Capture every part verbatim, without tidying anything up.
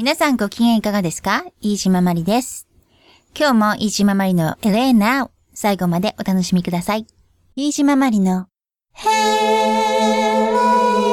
皆さんご機嫌いかがですか？飯島まりです。今日も飯島まりのエレーナを最後までお楽しみください。飯島まりのヘレー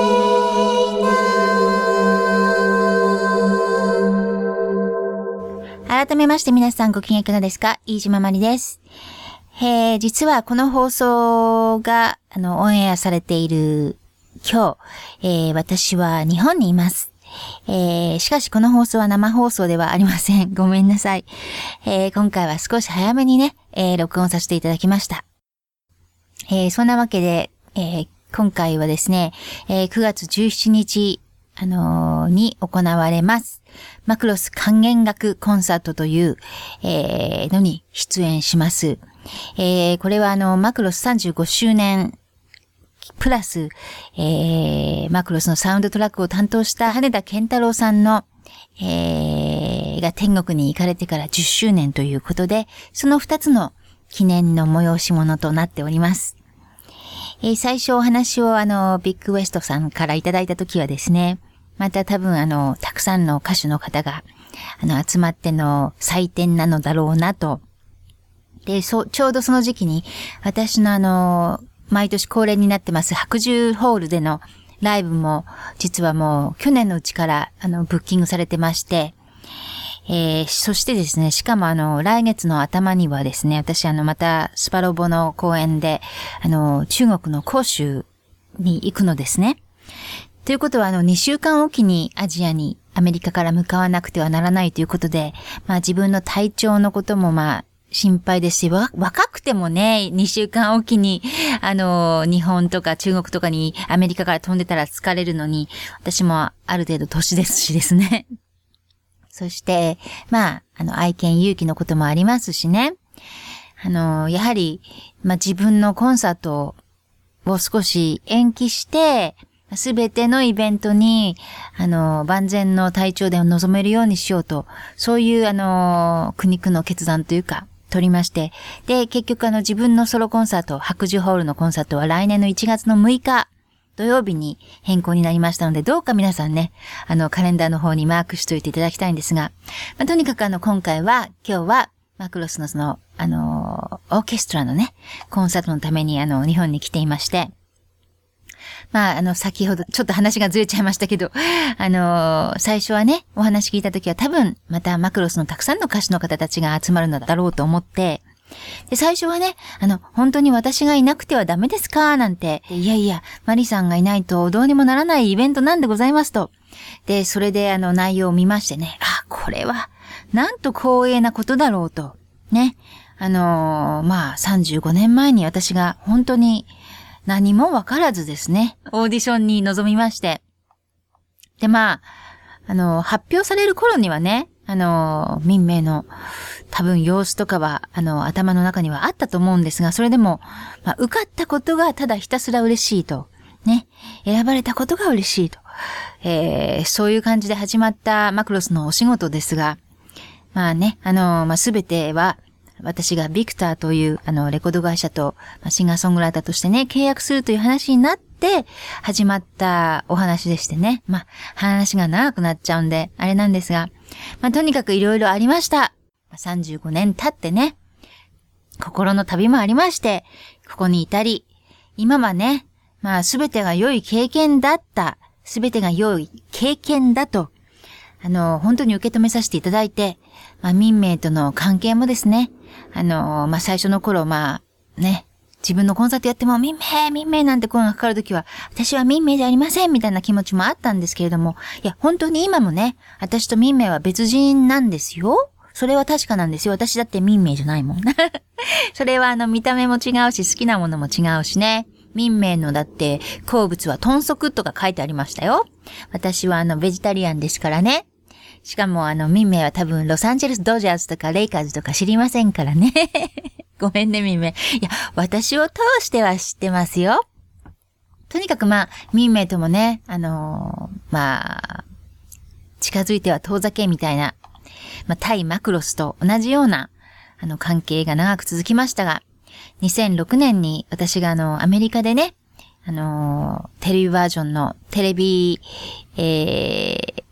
ナ。改めまして皆さんご機嫌いかがですか？飯島まりです。えー、実はこの放送があのオンエアされている今日、えー、私は日本にいます。えー、しかしこの放送は生放送ではありません。ごめんなさい。えー、今回は少し早めにね、えー、録音させていただきました。えー、そんなわけで、えー、今回はですね、えー、くがつじゅうしちにち、あのー、に行われます。マクロス管弦楽コンサートという、えー、のに出演します。えー、これはあの、マクロスさんじゅうごしゅうねん、プラス、えー、マクロスのサウンドトラックを担当した羽田健太郎さんの、えー、が天国に行かれてからじゅっしゅうねんということで、そのふたつの記念の催し物となっております。えー、最初お話をあの、ビッグウエストさんからいただいたときはですね、また多分あの、たくさんの歌手の方が、あの、集まっての祭典なのだろうなと。で、そう、ちょうどその時期に、私のあの、毎年恒例になってます白獣ホールでのライブも実はもう去年のうちからあのブッキングされてまして、えー、そしてですね、しかもあの来月の頭にはですね、私あのまたスパロボの公演であの中国の広州に行くのですね。ということはあのにしゅうかんおきにアジアにアメリカから向かわなくてはならないということで、まあ自分の体調のこともまあ心配ですし、わ、若くてもね、にしゅうかんおきに、あの、日本とか中国とかにアメリカから飛んでたら疲れるのに、私もある程度年ですしですね。そして、まあ、あの、愛犬勇気のこともありますしね。あの、やはり、まあ自分のコンサートを少し延期して、すべてのイベントに、あの、万全の体調で臨めるようにしようと、そういう、あの、苦肉の決断というか、取りまして。で、結局あの自分のソロコンサート、白獣ホールのコンサートは来年のいちがつのむいか土曜日に変更になりましたので、どうか皆さんね、あのカレンダーの方にマークしといていただきたいんですが、まあ、とにかくあの今回は、今日はマクロスのその、あの、オーケストラのね、コンサートのためにあの日本に来ていまして、まあ、あの、先ほど、ちょっと話がずれちゃいましたけど、あのー、最初はね、お話聞いたときは多分、またマクロスのたくさんの歌手の方たちが集まるのだろうと思って、で、最初はね、あの、本当に私がいなくてはダメですかなんて、いやいや、マリさんがいないとどうにもならないイベントなんでございますと。で、それであの、内容を見ましてね、あ、これは、なんと光栄なことだろうと。ね。あのー、まあ、さんじゅうごねんまえに私が本当に、何もわからずですね、オーディションに臨みまして。で、まあ、あの、発表される頃にはね、あの、民名の多分様子とかは、あの、頭の中にはあったと思うんですが、それでも、まあ、受かったことがただひたすら嬉しいと。ね。選ばれたことが嬉しいと。えー、そういう感じで始まったマクロスのお仕事ですが、まあね、あの、まあ、すべては、私がビクターというあのレコード会社とシンガーソングライターとしてね、契約するという話になって始まったお話でしてね。まあ、話が長くなっちゃうんで、あれなんですが、まあ、とにかくいろいろありました。さんじゅうごねん経ってね、心の旅もありまして、ここに至り、今はね、まあ、すべてが良い経験だった、すべてが良い経験だと、あの、本当に受け止めさせていただいて、まあ、民名との関係もですね、あの、まあ、最初の頃、まあ、ね、自分のコンサートやっても、民名、民名なんて声がかかるときは、私は民名じゃありません、みたいな気持ちもあったんですけれども、いや、本当に今もね、私と民名は別人なんですよ。それは確かなんですよ。私だって民名じゃないもん。それはあの、見た目も違うし、好きなものも違うしね。民名のだって、好物は豚足とか書いてありましたよ。私はあの、ベジタリアンですからね。しかもあの、民名は多分ロサンゼルスドジャースとかレイカーズとか知りませんからね。ごめんね、民名。いや、私を通しては知ってますよ。とにかくまあ、民名ともね、あのー、まあ、近づいては遠ざけみたいな、まあ、対マクロスと同じような、あの、関係が長く続きましたが、にせんろくねんに私があの、アメリカでね、あのー、テレビバージョンのテレビ、えー、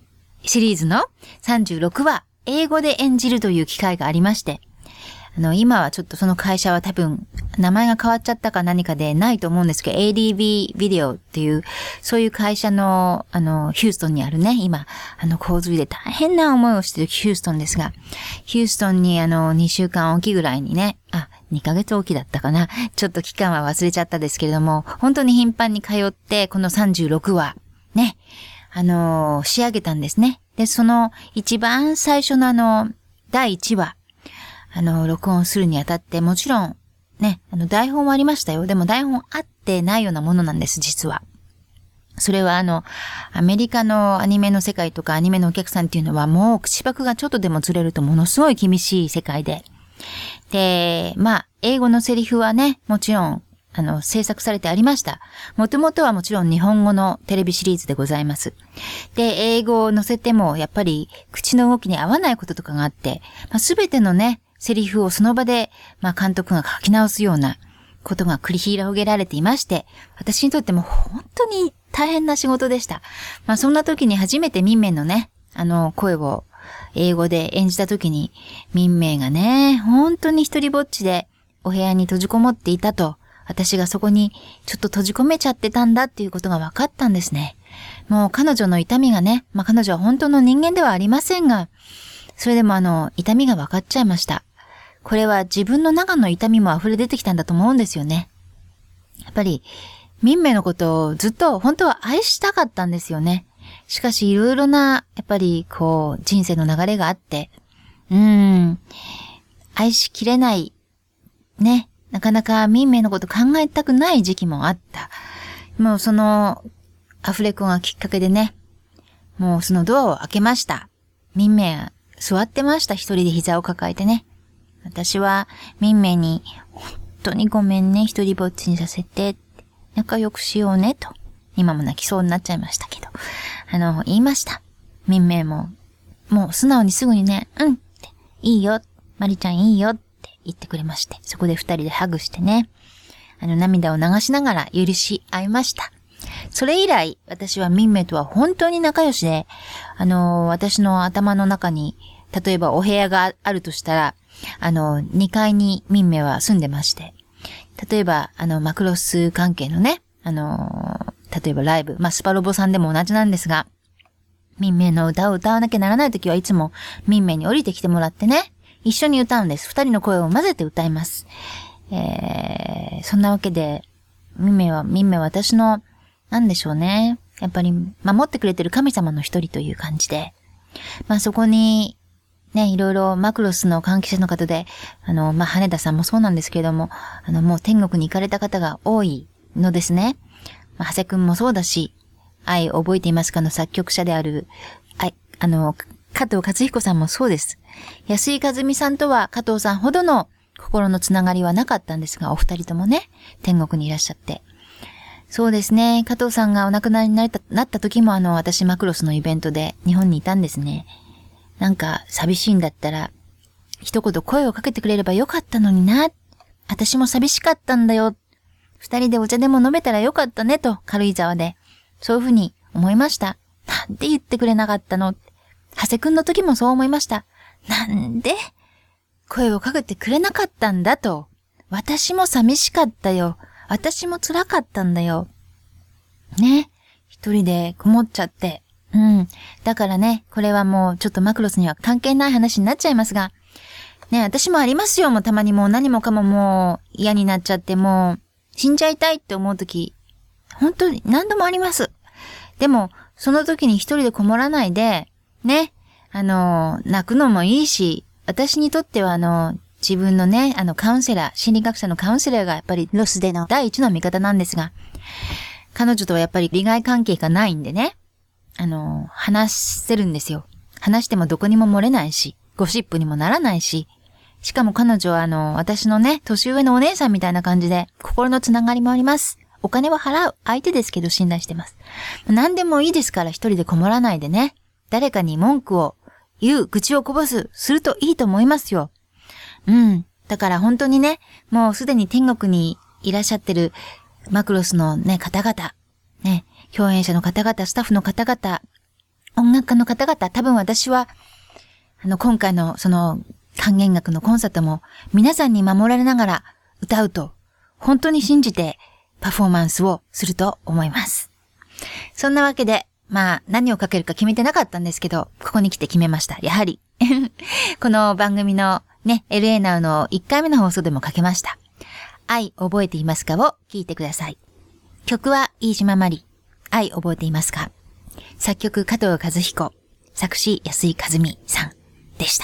シリーズのさんじゅうろくわ、英語で演じるという機会がありまして、あの、今はちょっとその会社は多分、名前が変わっちゃったか何かでないと思うんですけど、エーディービー ビデオっていう、そういう会社の、あの、ヒューストンにあるね、今、あの、洪水で大変な思いをしているヒューストンですが、ヒューストンにあの、にしゅうかんおきぐらいにね、あ、にかげつおきだったかな。ちょっと期間は忘れちゃったですけれども、本当に頻繁に通って、このさんじゅうろくわ、ね、あの、仕上げたんですね。で、その一番最初のあの、だいいちわ、あの、録音するにあたって、もちろん、ね、あの、台本はありましたよ。でも台本あってないようなものなんです、実は。それはあの、アメリカのアニメの世界とかアニメのお客さんっていうのはもう口パクがちょっとでもずれるとものすごい厳しい世界で。で、まあ、英語のセリフはね、もちろん、あの、制作されてありました。もともとはもちろん日本語のテレビシリーズでございます。で、英語を載せても、やっぱり口の動きに合わないこととかがあって、まあ、全てのね、セリフをその場で、まあ、監督が書き直すようなことが繰り広げられていまして、私にとっても本当に大変な仕事でした。まあ、そんな時に初めて民名のね、あの、声を英語で演じた時に、民名がね、本当に一人ぼっちでお部屋に閉じこもっていたと、私がそこにちょっと閉じ込めちゃってたんだっていうことが分かったんですね。もう彼女の痛みがね、まあ、彼女は本当の人間ではありませんが、それでもあの、痛みが分かっちゃいました。これは自分の中の痛みも溢れ出てきたんだと思うんですよね。やっぱり、民名のことをずっと本当は愛したかったんですよね。しかしいろいろな、やっぱりこう、人生の流れがあって、うーん、愛しきれない、ね、なかなか民名のこと考えたくない時期もあった。もうその、アフレコがきっかけでね、もうそのドアを開けました。民名座ってました。一人で膝を抱えてね。私は民名に本当にごめんね、一人ぼっちにさせて、仲良くしようねと。今も泣きそうになっちゃいましたけど、あの言いました。民名ももう素直にすぐにね、うんっていいよ、マリちゃんいいよって言ってくれまして、そこで二人でハグしてね、あの涙を流しながら許し合いました。それ以来私は民名とは本当に仲良しで、あの私の頭の中に例えばお部屋があるとしたら、あの、にかいに民名は住んでまして、例えば、あの、マクロス関係のね、あの、例えばライブ、まあ、スパロボさんでも同じなんですが、民名の歌を歌わなきゃならないときはいつも民名に降りてきてもらってね、一緒に歌うんです。二人の声を混ぜて歌います。えー、そんなわけで、民名は、民名は私の、なんでしょうね。やっぱり、守ってくれてる神様の一人という感じで、まあ、そこに、ね、いろいろマクロスの関係者の方で、あの、まあ、羽田さんもそうなんですけれども、あの、もう天国に行かれた方が多いのですね。まあ、長谷くんもそうだし、愛覚えていますかの作曲者である、あ、あの、加藤勝彦さんもそうです。安井和美さんとは加藤さんほどの心のつながりはなかったんですが、お二人ともね、天国にいらっしゃって。そうですね、加藤さんがお亡くなりになった、なった時もあの、私マクロスのイベントで日本にいたんですね。なんか寂しいんだったら、一言声をかけてくれればよかったのにな。私も寂しかったんだよ。二人でお茶でも飲めたらよかったねと、軽井沢で。そういうふうに思いました。なんで言ってくれなかったの？長谷くんの時もそう思いました。なんで声をかけてくれなかったんだと。私も寂しかったよ。私も辛かったんだよ。ね。一人でこもっちゃって。うん。だからね、これはもうちょっとマクロスには関係ない話になっちゃいますが、ね、私もありますよ。もうたまにもう何もかももう嫌になっちゃってもう死んじゃいたいって思うとき、本当に何度もあります。でも、その時に一人でこもらないで、ね、あの、泣くのもいいし、私にとってはあの、自分のね、あのカウンセラー、心理学者のカウンセラーがやっぱりロスでの第一の味方なんですが、彼女とはやっぱり利害関係がないんでね、あの、話せるんですよ。話してもどこにも漏れないし、ゴシップにもならないし、しかも彼女はあの、私のね、年上のお姉さんみたいな感じで、心のつながりもあります。お金は払う相手ですけど信頼してます。何でもいいですから一人でこもらないでね、誰かに文句を言う、愚痴をこぼす、するといいと思いますよ。うん。だから本当にね、もうすでに天国にいらっしゃってるマクロスのね、方々、ね、共演者の方々、スタッフの方々、 音楽家の方々、多分私は、あの、今回のその管弦楽のコンサートも皆さんに守られながら歌うと、本当に信じてパフォーマンスをすると思います。そんなわけで、まあ何をかけるか決めてなかったんですけど、ここに来て決めました。やはり。この番組のね、エルエー ナウのいっかいめの放送でもかけました。愛覚えていますかを聞いてください。曲は飯島まり。愛覚えていますか。作曲加藤和彦。作詞安井和美さんでした。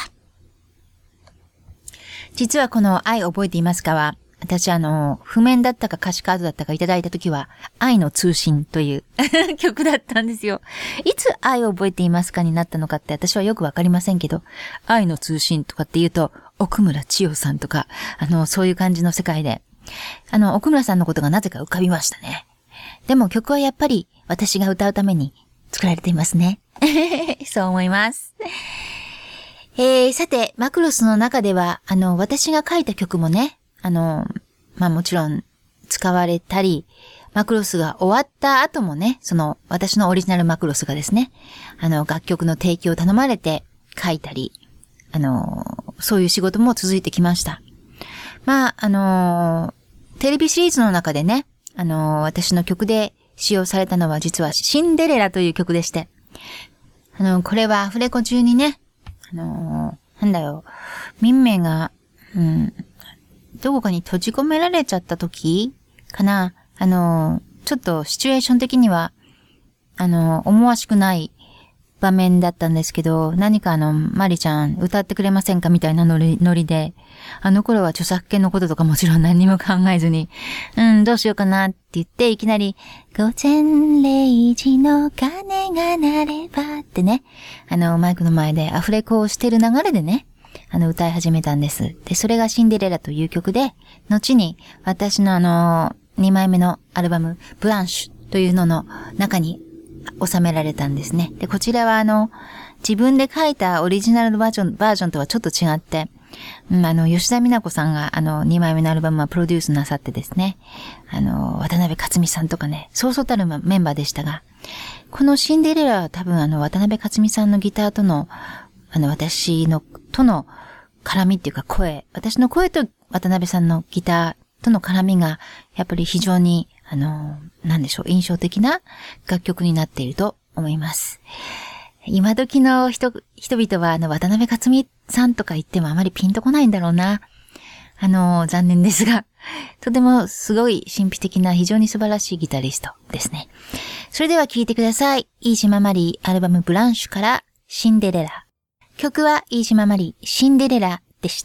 実はこの愛覚えていますかは、私あの、譜面だったか歌詞カードだったかいただいたときは、愛の通信という曲だったんですよ。いつ愛を覚えていますかになったのかって私はよくわかりませんけど、愛の通信とかって言うと、奥村千代さんとか、あの、そういう感じの世界で、あの、奥村さんのことがなぜか浮かびましたね。でも曲はやっぱり私が歌うために作られていますね。そう思います。えー、さて、マクロスの中では、あの、私が書いた曲もね、あの、まあ、もちろん使われたり、マクロスが終わった後もね、その私のオリジナルマクロスがですね、あの、楽曲の提供を頼まれて書いたり、あの、そういう仕事も続いてきました。まあ、あの、テレビシリーズの中でね、あの、私の曲で使用されたのは実はシンデレラという曲でして、あの、これはアフレコ中にね、あの、なんだよ、民名が、うん、どこかに閉じ込められちゃった時かな。あの、ちょっとシチュエーション的には、あの、思わしくない場面だったんですけど、何かあの、マリちゃん歌ってくれませんかみたいなノリ、ノリで、あの頃は著作権のこととかもちろん何も考えずに、うん、どうしようかなって言って、いきなり、午前零時の鐘が鳴ればってね、あの、マイクの前でアフレコをしてる流れでね、あの、歌い始めたんです。で、それがシンデレラという曲で、後に私のあの、にまいめのアルバム、ブランシュというのの中に収められたんですね。で、こちらはあの、自分で書いたオリジナルバージョン、バージョンとはちょっと違って、うん、あの、吉田美奈子さんがあの、にまいめのアルバムはプロデュースなさってですね、あの、渡辺克美さんとかね、そうそうたるメンバーでしたが、このシンデレラは多分あの、渡辺克美さんのギターとの、あの、私の、との絡みっていうか声、私の声と渡辺さんのギターとの絡みが、やっぱり非常に、あの、なんでしょう、印象的な楽曲になっていると思います。今時の人、人々は、あの、渡辺克美さんとか言ってもあまりピンとこないんだろうな。あの、残念ですが、とてもすごい神秘的な非常に素晴らしいギタリストですね。それでは聴いてください。飯島まりアルバムブランシュからシンデレラ。曲は飯島まりシンデレラでした。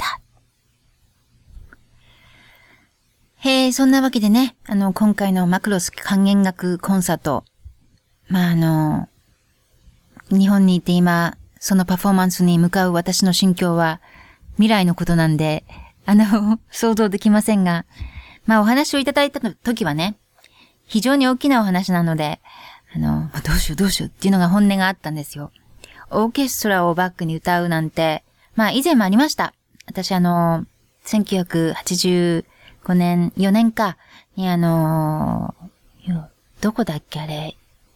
へえ、そんなわけでね、あの、今回のマクロス管弦楽コンサート。まあ、あの、日本にいて今、そのパフォーマンスに向かう私の心境は未来のことなんで、あの、想像できませんが、まあお話をいただいた時はね、非常に大きなお話なので、あの、どうしようどうしようっていうのが本音があったんですよ。オーケストラをバックに歌うなんて、まあ以前もありました。私あの、せんきゅうひゃくはちじゅうごねん、よねんかにあの、どこだっけあれ、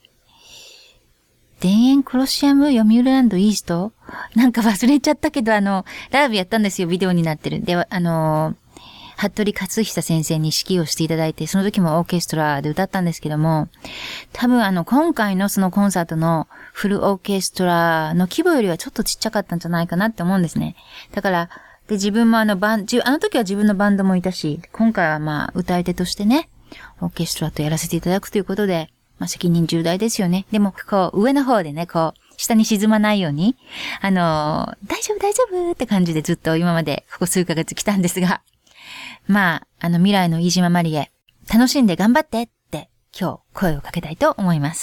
田園コロシアム読売ランドイーストなんか忘れちゃったけど、あの、ライブやったんですよ、ビデオになってる。で、あの、服部克久先生に指揮をしていただいて、その時もオーケストラで歌ったんですけども、多分あの、今回のそのコンサートのフルオーケストラの規模よりはちょっとちっちゃかったんじゃないかなって思うんですね。だから、で、自分もあの、バン、あの時は自分のバンドもいたし、今回はまあ、歌い手としてね、オーケストラとやらせていただくということで、まあ、責任重大ですよね。でも、こう、上の方でね、こう、下に沈まないように、あのー、大丈夫大丈夫って感じでずっと今までここ数ヶ月来たんですが、まあ、あの、未来の飯島まりへ、楽しんで頑張ってって、今日声をかけたいと思います。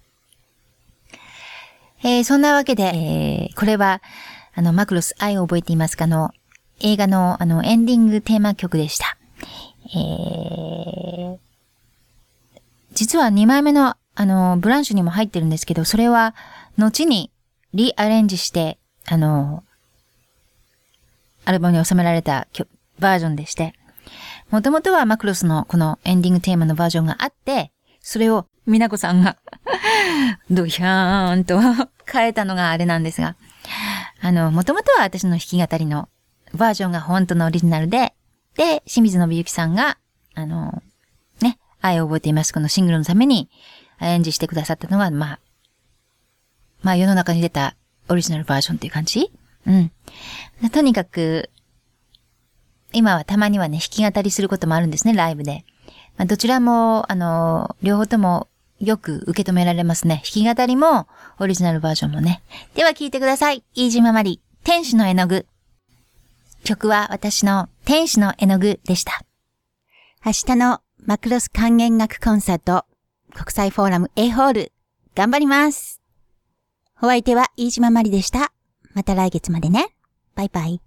えー、そんなわけで、えー、これは、あの、マクロス愛を覚えていますかの、映画の、あの、エンディングテーマ曲でした。えー、実はにまいめの、あの、ブランシュにも入ってるんですけど、それは、後にリアレンジして、あの、アルバムに収められたバージョンでして、もともとはマクロスのこのエンディングテーマのバージョンがあって、それをみなこさんが、ドヒャーンと変えたのがあれなんですが、あの、もともとは私の弾き語りのバージョンが本当のオリジナルで、で、清水信之さんが、あの、ね、愛を覚えていますこのシングルのためにアレンジしてくださったのが、まあ、まあ世の中に出たオリジナルバージョンっていう感じ？うん。とにかく、今はたまにはね、弾き語りすることもあるんですね、ライブで。まあ、どちらも、あの、両方ともよく受け止められますね。弾き語りも、オリジナルバージョンもね。では聴いてください。飯島まり、天使の絵の具。曲は私の天使の絵の具でした。明日のマクロス管弦楽コンサート、国際フォーラム A ホール、頑張ります。お相手は飯島まりでした。また来月までね。バイバイ。